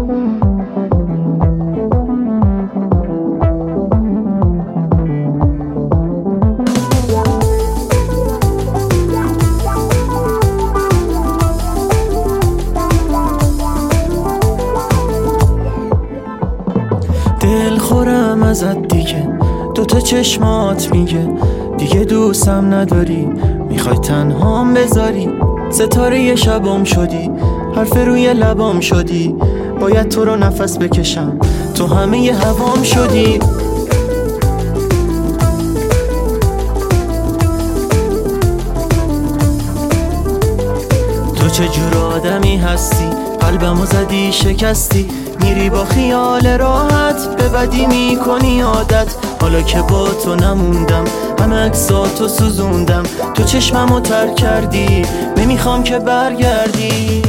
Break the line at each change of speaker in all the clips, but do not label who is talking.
دل خورم ازت دیگه، دوتا چشمات میگه دیگه دوستم نداری، میخوای تنهام بذاری. ستاره شبام شدی، حرف روی لبام شدی، باید تو رو نفس بکشم، تو همه هوام شدی. تو چه جور آدمی هستی، قلبمو زدی شکستی، میری با خیال راحت به بدی میکنی عادت. حالا که با تو نموندم همه عکساتو سوزوندم، تو چشممو ترک کردی نمیخوام که برگردی.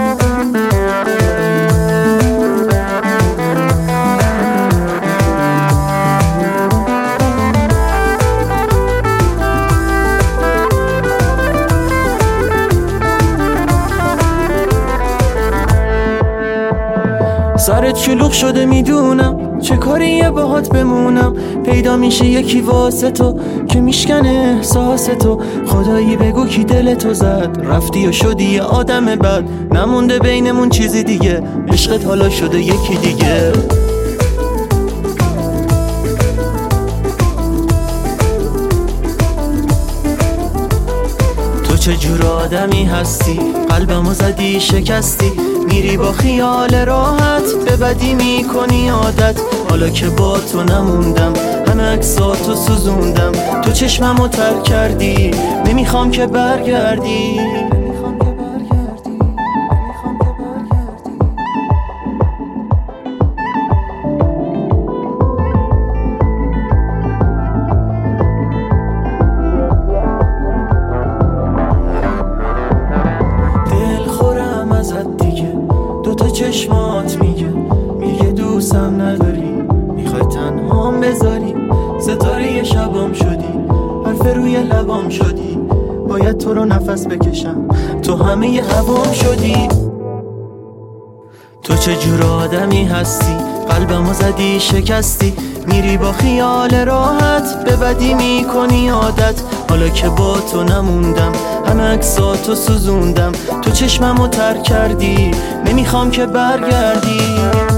سرت شلوغ شده میدونم، چه کاریه باهات بمونم، پیدا میشه یکی واسه تو که میشکنه احساس تو. خدایی بگو کی دل تو زد، رفتی و شدی یه آدم بد، نمونده بینمون چیزی دیگه، عشقت حالا شده یکی دیگه. تو چه جور آدمی هستی، قلبمو زدی شکستی، میری با خیال راحت به بدی میکنی عادت. حالا که با تو نموندم همه عکساتو سوزوندم، تو چشممو ترک کردی نمیخوام که برگردی. دوتا چشمات میگه دوستم نداری، میخوای تنهام بذاری. ستاره شبام شدی، حرف روی لبام شدی، باید تو رو نفس بکشم، تو همه هوام شدی. تو چه جور آدمی هستی، قلبمو زدی شکستی، میری با خیال راحت به بدی میکنی عادت. حالا که با تو نموندم همه عکساتو سوزوندم، تو چشممو ترک کردی نمیخوام که برگردی.